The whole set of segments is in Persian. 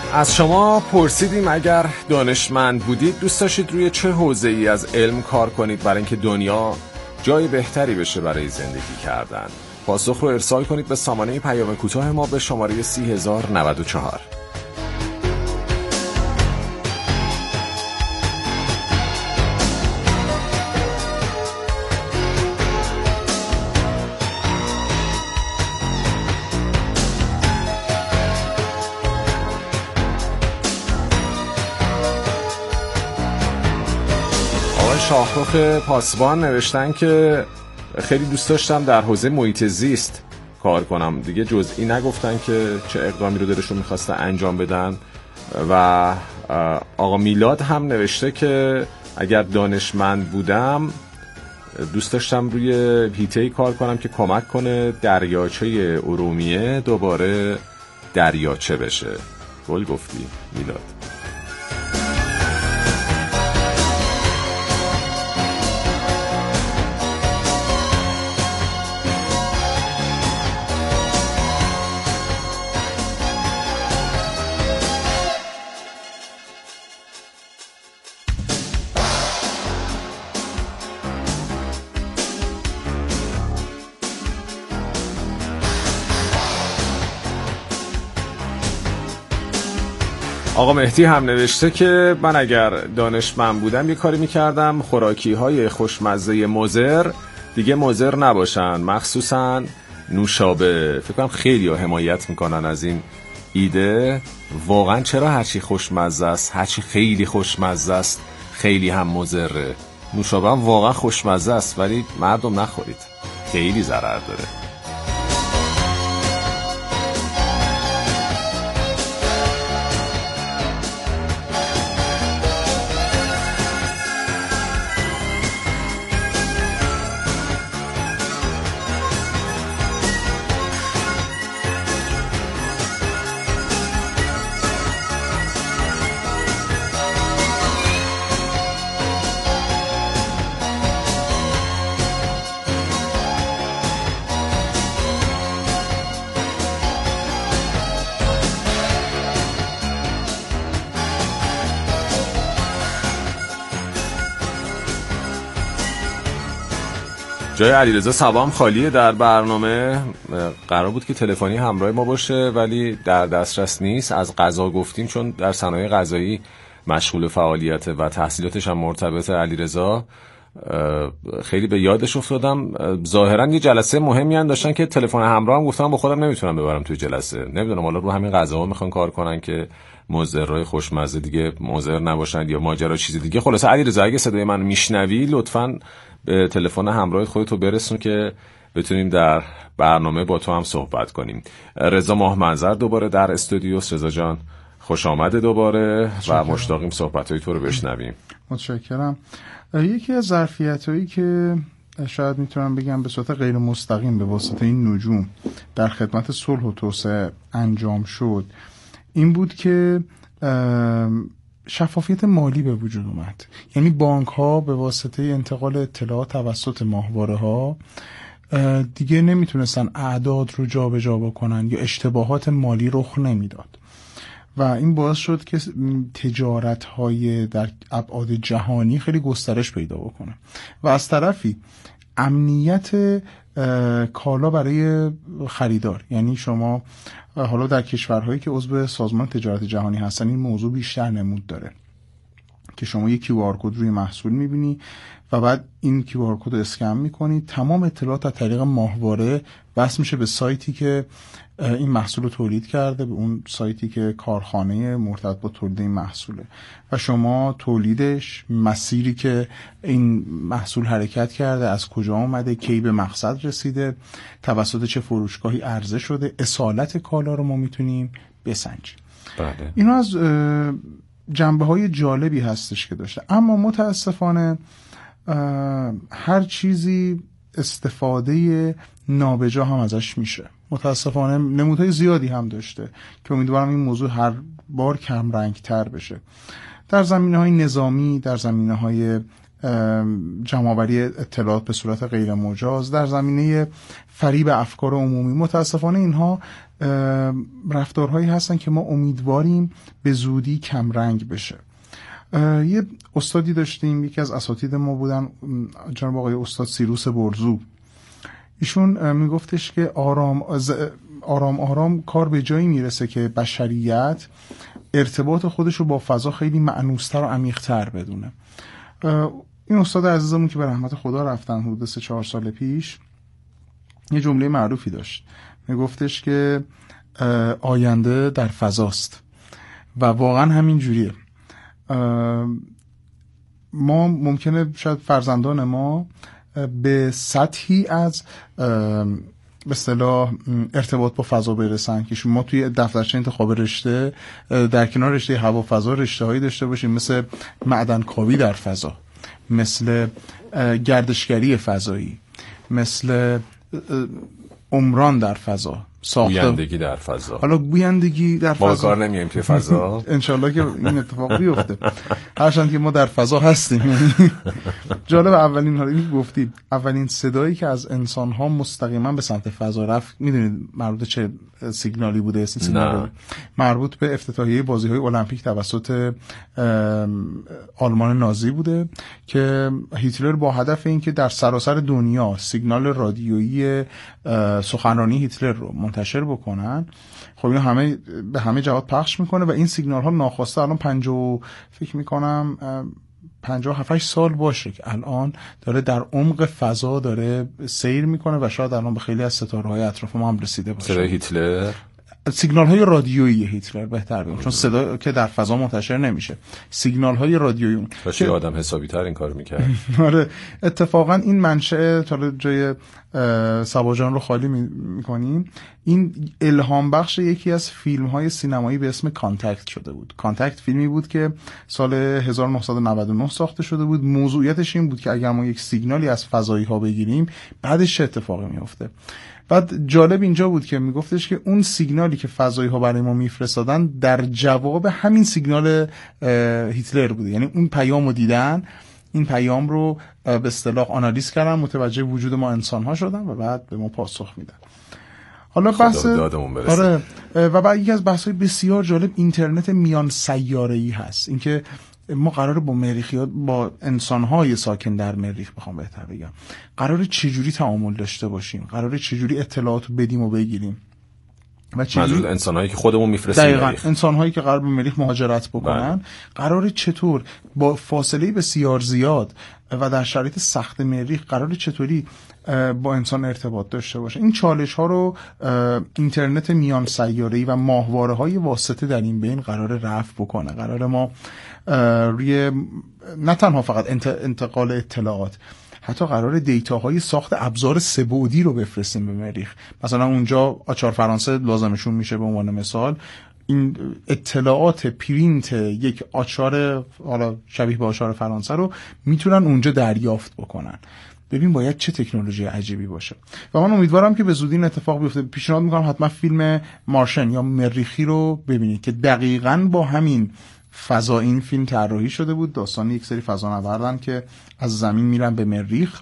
از شما پرسیدیم اگر دانشمند بودید دوست داشتید روی چه حوزه‌ای از علم کار کنید برای اینکه دنیا جای بهتری بشه برای زندگی کردن. پاسخ رو ارسال کنید به سامانه پیام کوتاه ما به شماره 3094. شاهرخ پاسبان نوشتن که خیلی دوست داشتم در حوزه محیط زیست کار کنم، دیگه جزئی نگفتن که چه اقدامی رو دلشون میخواسته انجام بدن. و آقا میلاد هم نوشته که اگر دانشمند بودم دوست داشتم روی هیته‌ای کار کنم که کمک کنه دریاچه ارومیه دوباره دریاچه بشه. گل گفتی میلاد. آقا مهدی هم نوشته که من اگر دانشمند بودم یه کاری میکردم خوراکی‌های خوشمزه مضر دیگه مضر نباشن، مخصوصا نوشابه. فکر کنم خیلی حمایت میکنن از این ایده. واقعا چرا هرچی خوشمزه است، هرچی خیلی خوشمزه است خیلی هم مضره؟ نوشابه هم واقعا خوشمزه است ولی مردم نخورید، خیلی ضرر داره. جای علیرضا سبام خالیه در برنامه. قرار بود که تلفنی همراه ما باشه ولی در دسترس نیست. از قضا گفتیم چون در صنایع غذایی مشغول فعالیته و تحصیلاتش هم مرتبط. علیرضا خیلی به یادش افتادم. ظاهرا یه جلسه مهمی هم داشتن که تلفن همراه هم گفتم با خودم نمیتونم ببرم توی جلسه. نمیدونم حالا رو همین غذاها میخوان کار کنن که مضرای خوشمزه دیگه مضر نباشن یا ماجرا چیز دیگه. خلاصه علیرضا اگه صدای من میشنوی لطفاً به تلفن همراه خودتو برسون که بتونیم در برنامه با تو هم صحبت کنیم. رضا ماهمنظر دوباره در استودیوس. رضا جان خوش آمده دوباره و مشتاقیم صحبت‌های تو رو بشنویم. متشکرم. یکی از ظرفیتایی که شاید میتونم بگم به صورت غیر مستقیم به واسطه این نجوم در خدمت صلح و توسعه انجام شد این بود که شفافیت مالی به وجود اومد. یعنی بانک ها به واسطه انتقال اطلاعات توسط ماهواره ها دیگه نمیتونستن اعداد رو جابجا بکنن یا اشتباهات مالی رخ نمیداد و این باعث شد که تجارت های در ابعاد جهانی خیلی گسترش پیدا بکنه و از طرفی امنیت کالا برای خریدار. یعنی شما حالا در کشورهایی که عضو سازمان تجارت جهانی هستن این موضوع بیشتر نمود داره که شما یک QR کد روی محصول میبینی و بعد این QR کد رو اسکن میکنی، تمام اطلاعات از طریق ماهواره بس میشه به سایتی که این محصول رو تولید کرده، به اون سایتی که کارخانه مرتبط با تولید این محصوله و شما تولیدش، مسیری که این محصول حرکت کرده، از کجا آمده، کی به مقصد رسیده، توسط چه فروشگاهی عرضه شده، اصالت کالا رو ما میتونیم بسنجیم. بله. اینو از جنبه‌های جالبی هستش که داشته. اما متاسفانه هر چیزی استفاده نابجا هم ازش میشه. متاسفانه نمودهای زیادی هم داشته که امیدوارم این موضوع هر بار کم رنگ تر بشه. در زمینه‌های نظامی، در زمینه‌های جمع‌آوری اطلاعات به صورت غیر مجاز، در زمینه فریب افکار عمومی، متاسفانه اینها رفتارهایی هستن که ما امیدواریم به زودی کمرنگ بشه. یه استادی داشتیم، یکی از اساتید ما بودن، جناب آقای استاد سیروس برزو. ایشون میگفتش که آرام کار به جایی میرسه که بشریت ارتباط خودش رو با فضا خیلی مأنوس‌تر و عمیق‌تر بدونه. این استاد عزیزمون که به رحمت خدا رفتن حدود 3-4 سال پیش، یه جمله معروفی داشت، میگفتش که آینده در فضاست و واقعا همین جوریه. ما ممکنه شاید فرزندان ما به سطحی از به اصطلاح ارتباط با فضا برسن که ما توی دفترچه انتخاب رشته در کنار رشته هوا فضا رشته‌هایی داشته باشیم مثل معدنکاوی در فضا، مثل گردشگری فضایی، مثل عمران در فضا، گویندگی در فضا. حالا گویندگی در فضا ما کار نمیایم توی فضا انشالله که این اتفاق بیفته هرچند که ما در فضا هستیم. جالب، اولین حالا این گفتید اولین صدایی که از انسان ها مستقیما به سمت فضا رفت، میدونید مربوط چه سیگنالی بوده؟ سیگنال مربوط به افتتاحیه بازی‌های المپیک توسط آلمان نازی بوده که هیتلر با هدف این که در سراسر دنیا سیگنال رادیویی سخنرانی هیتلر رو منتشر بکنن، خب این همه به همه جهات پخش میکنه و این سیگنال ها ناخواسته الان 57 سال باشه که الان داره در عمق فضا داره سیر میکنه و شاید الان به خیلی از ستاره های اطراف ما هم رسیده باشه. صدای هیتلر، سیگنال های رادیویی هیتلر بهتر بگم، چون صدا که در فضا منتشر نمیشه، سیگنال های رادیویی اون باشه. آدم حسابی تر این کار میکرد. آره اتفاقا این منشأ، تا جای سبا رو خالی میکنیم، این الهام بخش یکی از فیلم های سینمایی به اسم کانتکت شده بود. کانتکت فیلمی بود که سال 1999 ساخته شده بود. موضوعیتش این بود که اگر ما یک سیگنالی از فضایی ها بگیریم بعدش چه اتفاقی میفته. بعد جالب اینجا بود که میگفتش که اون سیگنالی که فضایی ها برای ما میفرستادن در جواب همین سیگنال هیتلر بوده، یعنی اون پیامو دیدن، این پیام رو به اصطلاح آنالیز کردن، متوجه وجود ما انسان ها شدن و بعد به ما پاسخ میدن. حالا بحث آره، و بعد یکی از بحث‌های بسیار جالب اینترنت میان سیاره‌ای هست. اینکه ما قراره با مریخیات، با انسان‌های ساکن در مریخ، بخوام بهتر بگم، قراره چجوری تعامل داشته باشیم، قراره چجوری اطلاعات بدیم و بگیریم و منظور انسان‌هایی که خودمون می‌فرستیم دقیقاً انسان‌هایی که قرار به مریخ مهاجرت بکنن، قراره چطور با فاصله بسیار زیاد و در شرایط سخت مریخ قراره چطوری با انسان ارتباط داشته باشه. این چالش ها رو اینترنت میان سیاره‌ای و ماهواره های واسطه در این بین قراره رفع بکنه. قراره ما روی نه تنها فقط انتقال اطلاعات، حتی قراره دیتاهای ساخت ابزار سه‌بعدی رو بفرستیم به مریخ. مثلا اونجا آچار فرانسه لازمشون میشه به عنوان مثال، این اطلاعات پرینت یک آچار حالا شبیه به آچار فرانسه رو میتونن اونجا دریافت بکنن. ببین باید چه تکنولوژی عجیبی باشه و من امیدوارم که به زودی این اتفاق بیفته. پیشنهاد میکنم حتما فیلم مارشن یا مریخی رو ببینید که دقیقاً با همین فضا این فیلم طراحی شده بود. داستان یک سری فضانوردن که از زمین میرن به مریخ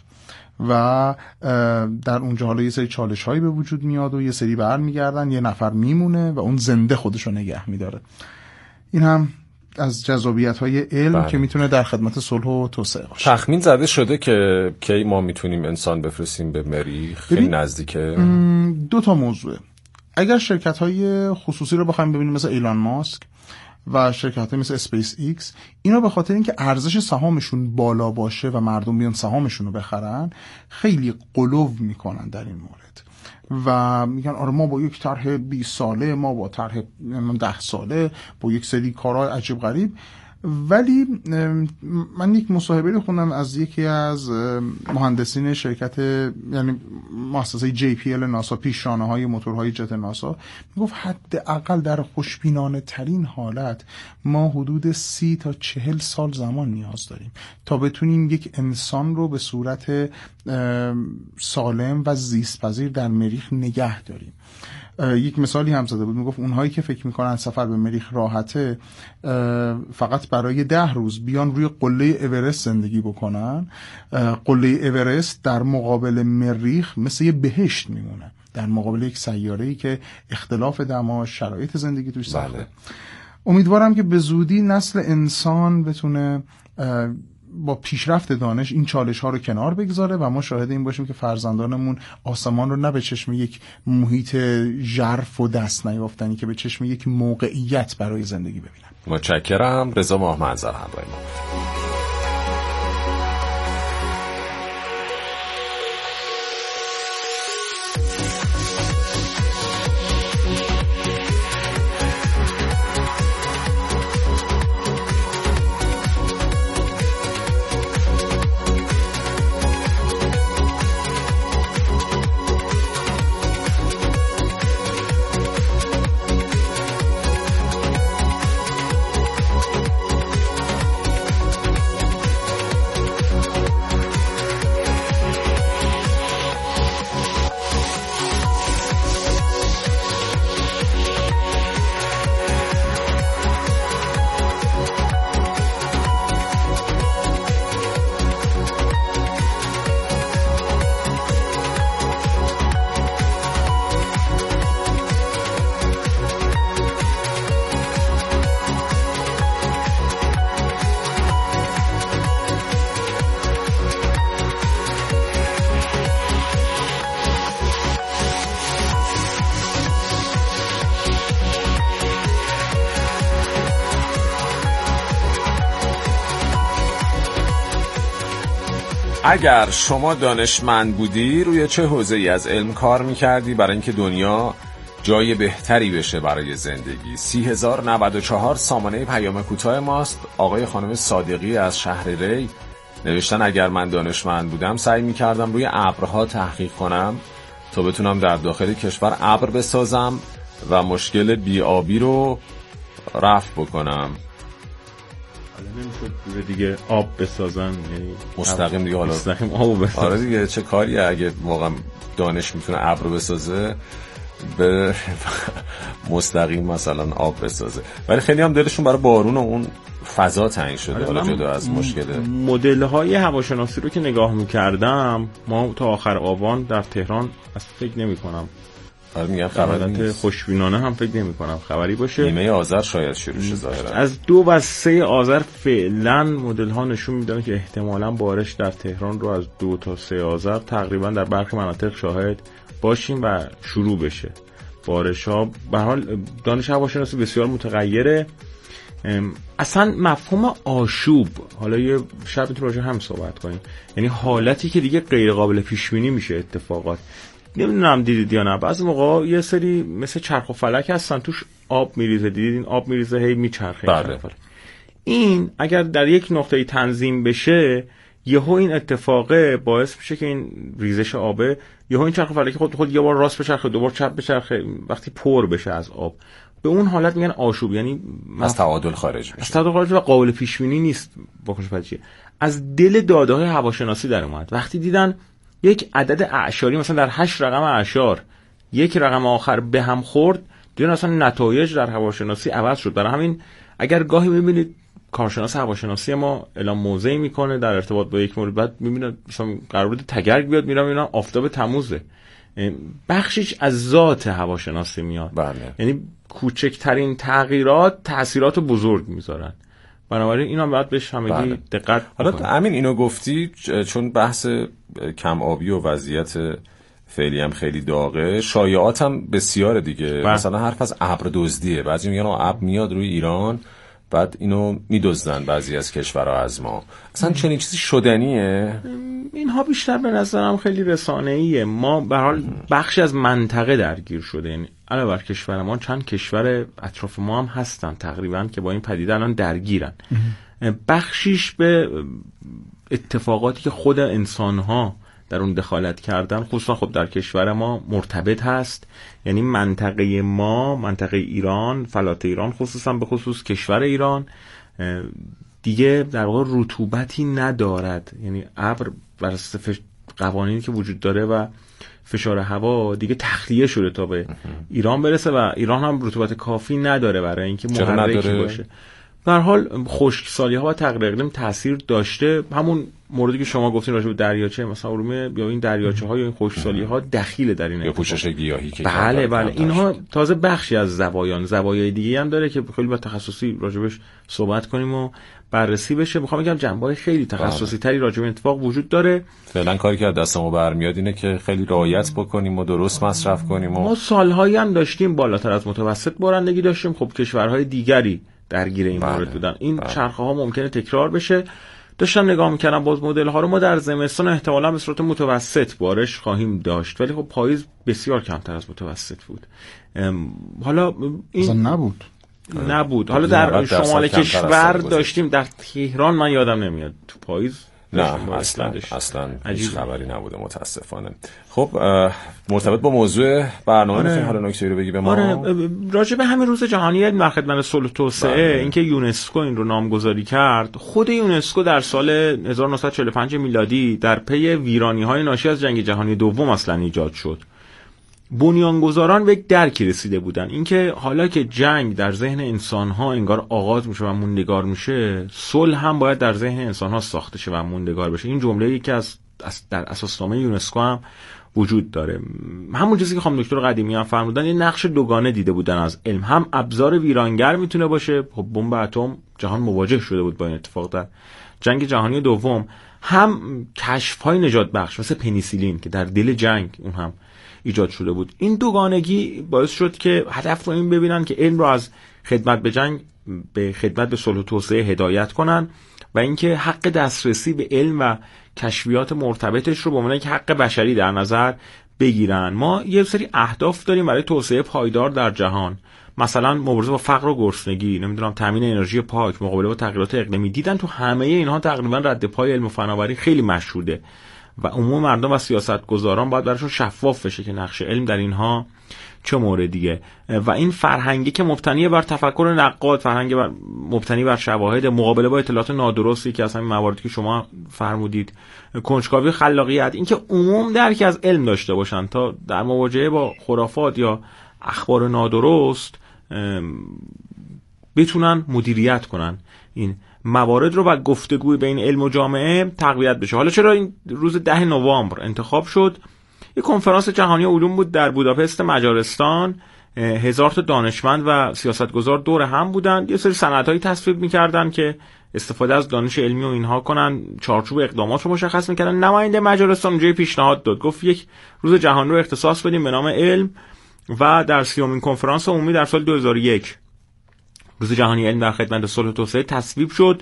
و در اونجا حالا یه سری چالش هایی به وجود میاد و یه سری برمیگردن، یه نفر میمونه و اون زنده خودشو نگه میداره. این هم از جذابیت های علم که میتونه در خدمت صلح و توسعه باشه. تخمین زده شده که کی ما میتونیم انسان بفرستیم به مریخ؟ خیلی نزدیکه. 2 موضوعه. اگر شرکت های خصوصی رو بخوایم ببینیم مثل ایلان ماسک و شرکت های مثل اسپیس ایکس، اینا به خاطر اینکه ارزش سهامشون بالا باشه و مردم بیان سهامشون رو بخرن، خیلی غلو میکنن در این مورد و میگن آره ما با یک طرح 20 ساله، ما با طرح 10 ساله، با یک سری کارهای عجیب غریب. ولی من یک مصاحبه رو خوندم از یکی از مهندسین شرکت، یعنی مؤسسه JPL ناسا، پیشرانه های موتورهای جت ناسا، میگفت حداقل در خوشبینانه ترین حالت ما حدود 30 تا 40 سال زمان نیاز داریم تا بتونیم یک انسان رو به صورت سالم و زیست‌پذیر در مریخ نگه داریم. یک مثالی هم زده بود، میگفت اونهایی که فکر میکنن سفر به مریخ راحته، فقط برای 10 روز بیان روی قله اورست زندگی بکنن، قله اورست در مقابل مریخ مثل یه بهشت میمونه. در مقابل یک سیاره‌ای که اختلاف دما، شرایط زندگی توش سخته. امیدوارم که به زودی نسل انسان بتونه با پیشرفت دانش این چالش ها رو کنار بگذاره و ما شاهد این باشیم که فرزندانمون آسمان رو نه به چشم یک محیط ژرف و دست نیافتنی که به چشم یک موقعیت برای زندگی ببینن. متشکرم. رضا ماه منظر همراه ما. اگر شما دانشمند بودی روی چه حوزه‌ای از علم کار می‌کردی برای اینکه دنیا جای بهتری بشه برای زندگی؟ 30,094 سامانه پیام کوتاه ماست. آقای خانم صادقی از شهر ری نوشتن اگر من دانشمند بودم سعی می‌کردم روی ابرها تحقیق کنم تا بتونم در داخل کشور ابر بسازم و مشکل بی‌آبی رو رفع بکنم. حالا نمیشد دیگه آب بسازن، یعنی مستقیم دیگه حالا مستقیم آب بسازن. آره دیگه چه کاریه اگه واقعا دانش میتونه ابر بسازه به مستقیم مثلا آب بسازه. ولی خیلی هم دلشون برای بارون و اون فضا تنگ شده. حالا جدا از مشکل مدل‌های هواشناسی رو که نگاه می‌کردم، ما تا آخر آبان در تهران اصلا فکر نمی‌کنم، آره میگم خبری نیست، خوشبینانه هم فکر نمی‌کنم خبری باشه. نیمه آذر شاید شروع شه ظاهرا. از 2 و 3 آذر فعلا مدل‌ها نشون میدن که احتمالاً بارش در تهران رو از 2 تا 3 آذر تقریبا در برخی مناطق شاهد باشیم و شروع بشه بارش‌ها. به هر حال دانش هواشناسی بسیار متغیره. اصلا مفهوم آشوب، حالا یه شب میتونیم راجع هم صحبت کنیم، یعنی حالتی که دیگه غیر قابل پیش بینی میشه اتفاقات. نمیدونم دیدید یا نه، بعضی موقع یه سری مثل چرخ و فلک هستن توش آب میریزه، دیدید این آب میریزه هی میچرخه. بله. این اگر در یک نقطه تنظیم بشه یهو این اتفاقه باعث میشه که این ریزش آبه یهو این چرخ و فلک خود یه بار راست بچرخه، دوبار چپ بچرخه، وقتی پر بشه از آب به اون حالت میگن آشوب، یعنی از تعادل خارج میشه. از تعادل خارج و قابل پیش بینی نیست. واکنش پذیری از دل داده‌های هواشناسی در اومد وقتی دیدن یک عدد اعشاری مثلا در 8 رقم اعشار یک رقم آخر به هم خورد، دیدن اصلا نتایج در هواشناسی عوض شد. برای همین اگر گاهی می‌بینید کارشناس هواشناسی ما اعلام موضعی میکنه در ارتباط با یک مورد، بعد می‌بینید مثلا قرار بود تگرگ بیاد، میرم آفتاب تموزه، بخشش از ذات هواشناسی میاد. بله. یعنی کوچکترین تغییرات تأثیرات بزرگ میذارن، بنابراین اینا باید بهش همگی دقت حالا بکنیم. همین اینو گفتی چون بحث کم آبی و وضعیت فعلی هم خیلی داغه، شایعات هم بسیاره دیگه. مثلا حرف از ابر دزدیه، بعضی میگن ابر میاد روی ایران بعد اینو میدزدن بعضی از کشورها از ما. اصلا چنین چیزی شدنیه؟ اینها بیشتر به نظرم خیلی رسانه‌ایه. ما به هر حال بخشی از منطقه درگیر شده، یعنی علاوه بر کشور ما چند کشور اطراف ما هم هستن تقریبا که با این پدیده الان درگیرن. بخشیش به اتفاقاتی که خود انسان‌ها در اون دخالت کردن، خصوصا خب در کشور ما مرتبط هست. یعنی منطقه ما، منطقه ایران، فلات ایران، خصوصا به خصوص کشور ایران دیگه در واقع رطوبتی ندارد. یعنی ابر بر اساس قوانینی که وجود داره و فشار هوا دیگه تخلیه شده تا به ایران برسه و ایران هم رطوبت کافی نداره برای اینکه محرکی باشه. به هر حال خشکسالی ها و تغییر اقلیم تاثیر داشته. همون موردی که شما گفتین راجع به دریاچه مثلا ارومیه یا این دریاچه ها یا این خشکسالی ها دخیل در این یا پوشش گیاهی که بله اینها تازه بخشی از زوایای دیگه هم داره که خیلی با تخصصی راجبش صحبت کنیم و بررسی بشه. میخوام بگم جنبه‌های خیلی تخصصی تری راجع به اتفاق وجود داره. فعلا کاری که از دست ما برمیاد اینه که خیلی رعایت بکنیم و درست مصرف کنیم. ما سالهایی هم داشتیم بالاتر از متوسط بارندگی داشتیم. خب کشورهای دیگری درگیر این مورد بودن. این چرخه ها ممکنه تکرار بشه. داشتم نگاه میکردم باز مدل ها رو. ما در زمستان احتمالاً به صورت متوسط بارش خواهیم داشت، ولی خب پاییز بسیار کمتر از متوسط بود. حالا این نبود. حالا در شمال کشور داشتیم، در تهران من یادم نمیاد تو پاییز نه اصلا هیچ خبری نبوده متاسفانه. خب مرتبط با موضوع برنامه میخوایم حالا نکته رو بگی به ما؟ راجع به همین روز جهانی علم در خدمت صلح و توسعه، اینکه یونسکو این رو نامگذاری کرد. خود یونسکو در سال 1945 میلادی در پی ویرانی‌های ناشی از جنگ جهانی دوم اصلا ایجاد شد. بنیانگذاران به یک درکی رسیده بودن، اینکه حالا که جنگ در ذهن انسان‌ها انگار آغاز میشه و موندگار میشه، صلح هم باید در ذهن انسان‌ها ساخته شه و موندگار بشه. این جمله‌ای که در اساسنامه یونسکو هم وجود داره. همون چیزی که خانم دکتر قدیمی هم فرمودن، این نقش دوگانه دیده بودن از علم. هم ابزار ویرانگر میتونه باشه، خب بمب اتم جهان مواجه شده بود با این اتفاق در جنگ جهانی دوم، هم کشف‌های نجات بخش مثل پنیسیلین که در دل جنگ اون هم ایجاد شده بود. این دوگانگی باعث شد که هدف رو این ببینن که علم رو از خدمت به جنگ به خدمت به صلح و توسعه هدایت کنن و اینکه حق دسترسی به علم و کشفیات مرتبطش رو به عنوان یک حق بشری در نظر بگیرن. ما یه سری اهداف داریم برای توسعه پایدار در جهان، مثلا مبارزه با فقر و گرسنگی، نمیدونم تامین انرژی پاک، مقابله با تغییرات اقلیمی. دیدن تو همه اینها تقریبا رد پای علم و فناوری خیلی مشهوده و عموم مردم و سیاستگزاران باید براشون شفاف بشه که نقش علم در اینها چه موردیه. و این فرهنگی که مبتنی بر تفکر نقاد، فرهنگی مبتنی بر شواهد، مقابله با اطلاعات نادرستی که از همین مواردی که شما فرمودید، کنجکاوی، خلاقیت، اینکه عموم درک از علم داشته باشن تا در مواجهه با خرافات یا اخبار نادرست بتونن مدیریت کنن این موارد رو و گفتگوی بین علم و جامعه تقویت بشه. حالا چرا این روز 10 نوامبر انتخاب شد؟ یک کنفرانس جهانی علوم بود در بوداپست مجارستان. 1000 تا دانشمند و سیاستگزار دور هم بودن، یه سری سندهایی تصویب می‌کردن که استفاده از دانش علمی و اینها کنن، چارچوب اقدامات رو مشخص می‌کردن. نماینده مجارستان اونجا پیشنهاد داد، گفت یک روز جهانی رو اختصاص بدیم به نام علم و در 30مین کنفرانس عمومی در سال 2001 روز جهانی علم در خدمت صلح و توسعه تصویب شد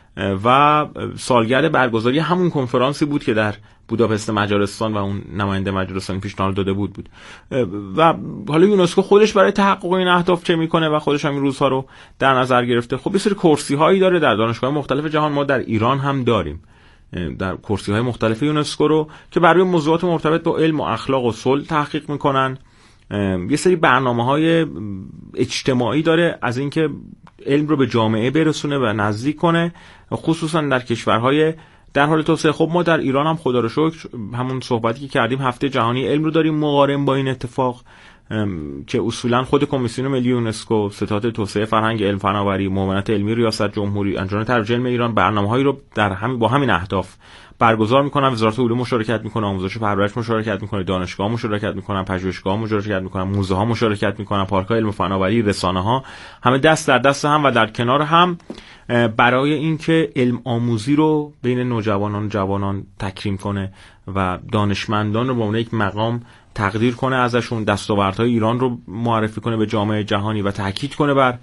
و سالگرد برگزاری همون کنفرانسی بود که در بوداپست مجارستان و اون نماینده مجارستان پیشنهاد داده بود. و حالا یونسکو خودش برای تحقق این اهداف چه میکنه و خودش همین روزها رو در نظر گرفته. خب یه سری کرسی هایی داره در دانشگاه مختلف جهان، ما در ایران هم داریم در کرسی های مختلف یونسکو رو که برای موضوعات مرتبط با علم و اخلاق و صلح تحقیق میکنن. یه سری برنامه‌های اجتماعی داره از اینکه علم رو به جامعه برسونه و نزدیک کنه، خصوصا در کشورهای در حال توسعه. خب ما در ایران هم خدا رو شکر همون صحبتی که کردیم هفته جهانی علم رو داریم مقارن با این اتفاق که اصولا خود کمیسیون ملی یونسکو، ستاد توسعه فرهنگ علم فناوری، معاونت علمی ریاست جمهوری، انجمن ترویج علم ایران برنامه‌هایی رو در با همین اهداف برگزار میکنن. وزارت علوم مشارکت میکنه، آموزش و پرورش مشارکت میکنه، دانشگاه مشارکت میکنن، پژوهشگاه مشارکت میکنن، موزه ها مشارکت میکنن، پارک‌های علم و فناوری، رسانه ها، همه دست در دست هم و در کنار هم برای اینکه علم آموزی رو بین نوجوانان و جوانان تکریم کنه و دانشمندان رو به عنوان یک مقام تقدیر کنه، ازشون دستاوردهای ایران رو معرفی کنه به جامعه جهانی و تاکید کنه بر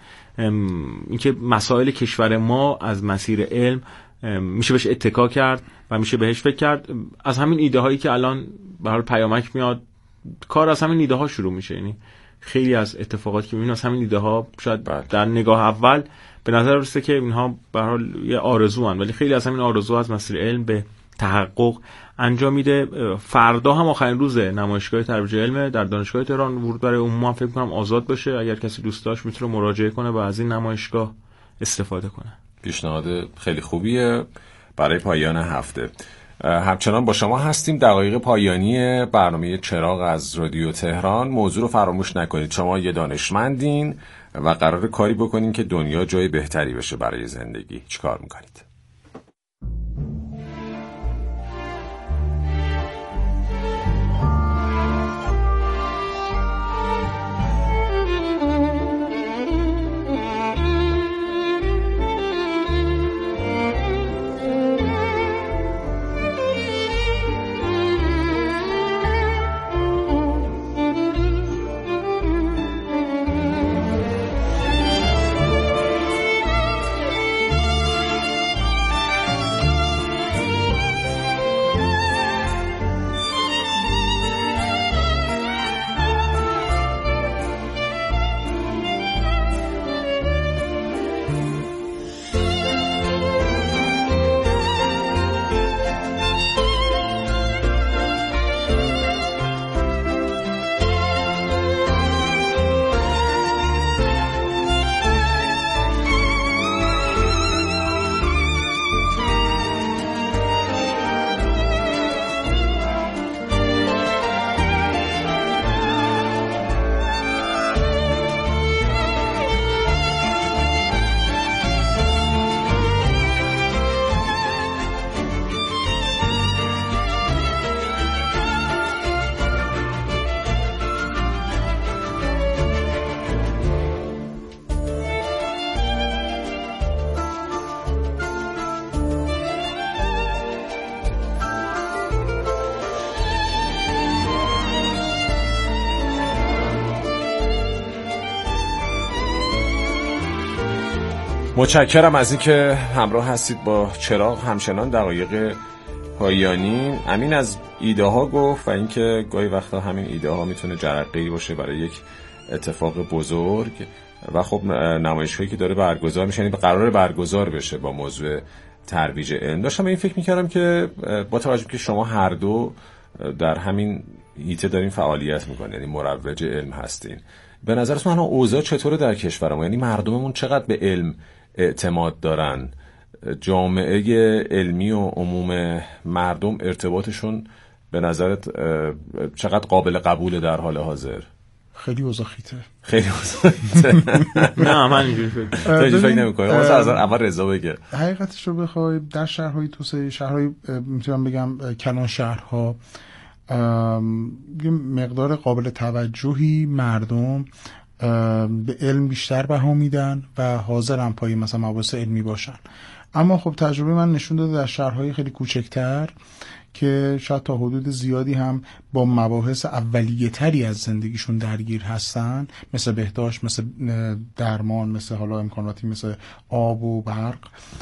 اینکه مسائل کشور ما از مسیر علم میشه بهش اتکا کرد و میشه بهش فکر کرد. از همین ایده هایی که الان به حال پیامک میاد، کار از همین ایده ها شروع میشه. یعنی خیلی از اتفاقاتی که میبینیم از همین ایده ها شاید در نگاه اول به نظر برسه که اینها به حال یه آرزو هن، ولی خیلی از همین آرزو از مسیر علم به تحقق انجام میده. فردا هم آخرین روز نمایشگاه ترویج علم در دانشگاه تهران، ورود برای عموم هم فکر کنم آزاد باشه. اگر کسی دوست داشت میتونه مراجعه کنه و از این نمایشگاه استفاده کنه. پیشنهاد خیلی خوبیه برای پایان هفته. همچنان با شما هستیم. دقایق پایانی برنامه چراغ از رادیو تهران. موضوع رو فراموش نکنید، شما یه دانشمندین و قرار کاری بکنین که دنیا جای بهتری بشه برای زندگی، چیکار میکنید؟ متشکرم از اینکه همراه هستید با چراغ همچنان دقایق پایانی. امین از ایده ها گفت و اینکه گاهی وقتا همین ایده ها میتونه جرقه‌ای باشه برای یک اتفاق بزرگ و خب نمایشگاهی که داره برگزار میشه، یعنی قرار برگزار بشه با موضوع ترویج علم. داشتم این فکر میکردم که با توجه که شما هر دو در همین حیطه دارین فعالیت میکنین، یعنی مروج علم هستین، به نظرتون الان اوضاع چطوره در کشورمون؟ یعنی مردممون چقدر به علم اعتماد دارن؟ جامعه علمی و عموم مردم ارتباطشون به نظرت چقدر قابل قبوله در حال حاضر؟ خیلی اوضاع خیته. خیلی اوضاع خیته. نه من اینجوری فکر نمی‌کنم. مثلا از اول رضا بگه. حقیقتش رو بخوای در شهرهای توسعه، شهرهای میتونم بگم کلان شهرها، یه مقدار قابل توجهی مردم به علم بیشتر بها میدن و حاضرن پای مثلا مباحث علمی باشن. اما خب تجربه من نشون داده در شهرهای خیلی کوچکتر که شاید تا حدود زیادی هم با مباحث اولیه تری از زندگیشون درگیر هستن، مثل بهداشت، مثل درمان، مثل حالا امکاناتی مثل آب و برق،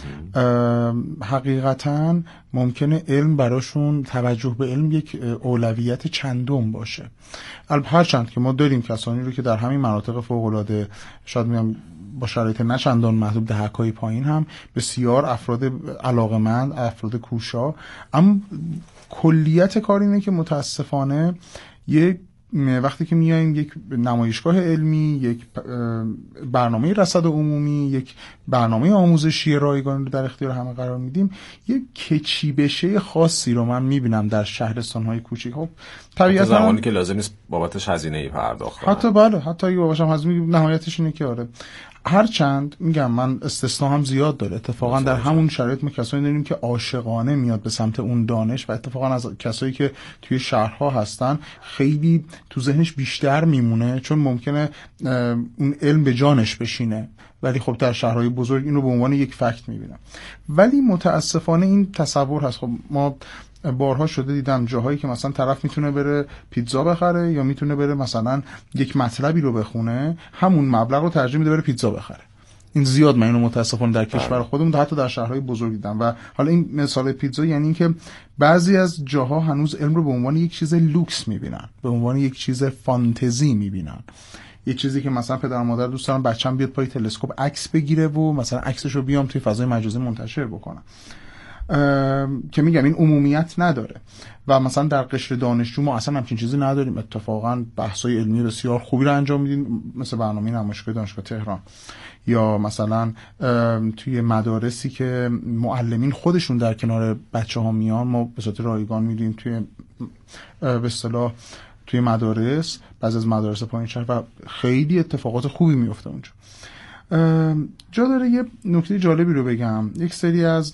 حقیقتا ممکنه علم براشون، توجه به علم یک اولویت چندم باشه. البته هرچند که ما داریم کسانی رو که در همین مناطق فوق‌العاده، شاید میگم با شرایط نچندان محدود، دهک‌های پایین هم بسیار افراد علاقه‌مند، افراد کوشا، اما کلیت کار اینه که متاسفانه وقتی که میایم یک نمایشگاه علمی، یک برنامه رصد عمومی، یک برنامه آموزشی رایگان رو در اختیار همه قرار میدیم، یک کچیبشه خاصی رو من میبینم در شهرستان‌های کوچیک. خب طبیعتاً زمانی که لازم نیست بابتش هزینه‌ای پرداخت کنم. حتی بله، حتی اگه بابتش هزینه، نهایتش اینه که آره، هرچند میگم من استثنا هم زیاد داره. اتفاقا در همون شرایط ما کسایی داریم که عاشقانه میاد به سمت اون دانش و اتفاقا از کسایی که توی شهرها هستن خیلی تو ذهنش بیشتر میمونه، چون ممکنه اون علم به جانش بشینه، ولی خب در شهرهای بزرگ اینو به عنوان یک فکت میبینم. ولی متاسفانه این تصور هست. خب ما بارها شده دیدم جاهایی که مثلا طرف میتونه بره پیتزا بخره یا میتونه بره مثلا یک مطلبی رو بخونه، همون مبلغ رو ترجیح میده بره پیتزا بخره. این زیاد من اینو متاسفانه در کشور خودمون حتی در شهرهای بزرگ دیدم. و حالا این مثال پیتزا یعنی این که بعضی از جاها هنوز علم رو به عنوان یک چیز لوکس میبینن، به عنوان یک چیز فانتزی میبینن، یه چیزی که مثلا پدر و مادر دوست دارن بچه‌م بیاد پای تلسکوپ عکس بگیره و مثلا عکسشو بیام توی فضای مجازی منتشر بکنم، که میگم این عمومیت نداره. و مثلا در قشر دانشجو ما اصلا همچین چیزی نداریم. اتفاقا بحث‌های علمی بسیار خوبی رو انجام میدیم، مثل برنامه نمایشگاه دانشگاه تهران، یا مثلا توی مدارسی که معلمین خودشون در کنار بچه‌ها میان، ما به صورت رایگان میریم توی به اصطلاح توی مدارس، بعضی از مدارس پایین شهر و خیلی اتفاقات خوبی میفته اونجا. جا داره یه نکته جالبی رو بگم. یک سری از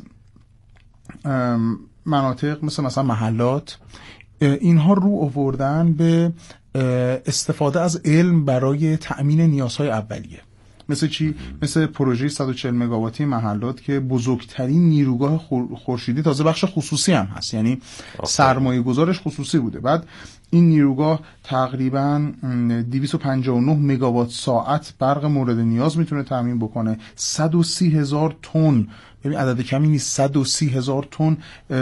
مناطق مثلا محلات، اینها رو آوردن به استفاده از علم برای تأمین نیازهای اولیه. مثل چی؟ مثل پروژه 140 مگاواتی محلات که بزرگترین نیروگاه خورشیدی، تازه بخش خصوصی هم هست، یعنی سرمایه گذارش خصوصی بوده. بعد این نیروگاه تقریباً 259 مگاوات ساعت برق مورد نیاز میتونه تامین بکنه. 130,000 تن، ببین عدد کمی نیست، 130,000 تن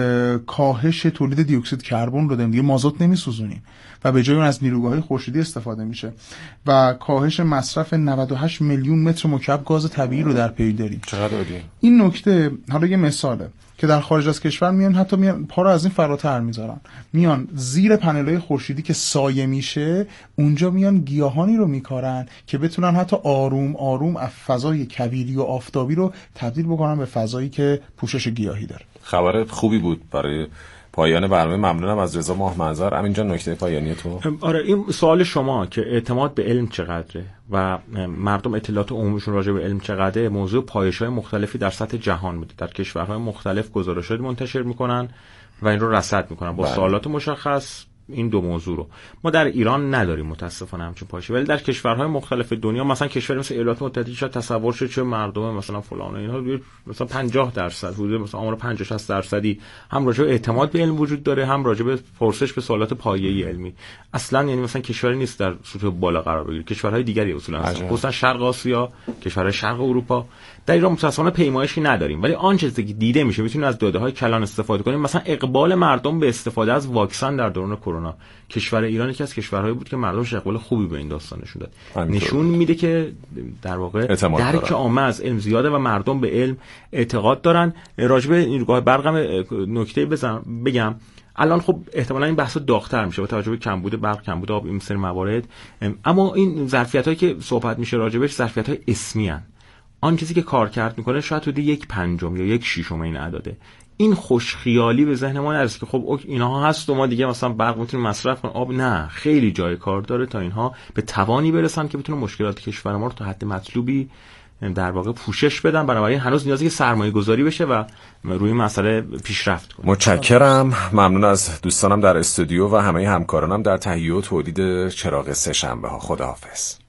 کاهش تولید دی اکسید کربن رو داریم، دیگه مازوت نمیسوزونیم و به جای اون از نیروگاه‌های خورشیدی استفاده میشه و کاهش مصرف 98 میلیون متر مکعب گاز طبیعی رو در پی داریم. چقدر عالی. این نکته حالا یه مثاله که در خارج از کشور میان، حتی میان پا رو از این فراتر میذارن، میان زیر پنل‌های خورشیدی که سایه میشه اونجا میان گیاهانی رو میکارن که بتونن حتی آروم آروم از فضای کویری و آفتابی رو تبدیل بکنن به فضایی که پوشش گیاهی داره. خبر خوبی بود برای پایان برنامه. ممنونم از رضا ماهمنظر. همینجا نکته پایانی تو. آره، این سوال شما که اعتماد به علم چقدره و مردم اطلاعات عمومیشون راجع به علم چقدره، موضوع پایش‌های مختلفی در سطح جهان بوده. در کشورهای مختلف گزارشات منتشر میکنن و این رو رصد میکنن با سوالات مشخص. این دو موضوع رو ما در ایران نداریم متاسفانه همچون پایشه، ولی در کشورهای مختلف دنیا، مثلا کشوری مثل ایالات متحده، شاید تصور شد چه مردم مثلا فلان و اینها مثلا 50% حدود مثلا آمار 50-60% هم راجع به اعتماد به علم وجود داره، هم راجع به پرسش به سوالات پایه‌ای علمی. اصلا یعنی مثلا کشوری نیست در سطح بالا قرار بگیره. کشورهای دیگری اصولا هستن، خصوصا شرق آسیا، کشورهای شرق اروپا. در ایران متاسفانه پیمایشی نداریم، ولی آنچه که دیده میشه میتونیم از داده‌های کلان استفاده کنیم. مثلا اقبال مردم به استفاده از واکسن در دوران کرونا، کشور ایران یکی از کشورهایی بود که مردمش اقبال خوبی به این داستان نشون داد. نشون میده که در واقع درک عامه از علم زیاده و مردم به علم اعتقاد دارن. راجع به نیروگاه برقم نکته بگم. الان خب احتمالاً این بحث داغ‌تر میشه با توجه به کمبود برق، کمبود آب، این سری موارد، اما این ظرفیتایی که صحبت میشه راجع بهش ظرفیت‌های اسمی ان. آن چیزی که کار کرد میکنه شاید حدود 1/5 یا 1/6 این عدده. این خوش خیالی به ذهن ما نرسه که خب اینها هست و ما دیگه مثلا برق میتونیم مصرف کنیم، آب نه، خیلی جای کار داره تا اینها به توانی برسن که بتونن مشکلات کشور ما رو تا حد مطلوبی در واقع پوشش بدن. بنابراین هنوز نیازی که سرمایه گذاری بشه و روی مسئله پیشرفت کنیم. متشکرم. ممنون از دوستانم در استودیو و همه همکارانم در تهیه و تولید چراغ سه‌شنبه ها. خداحافظ.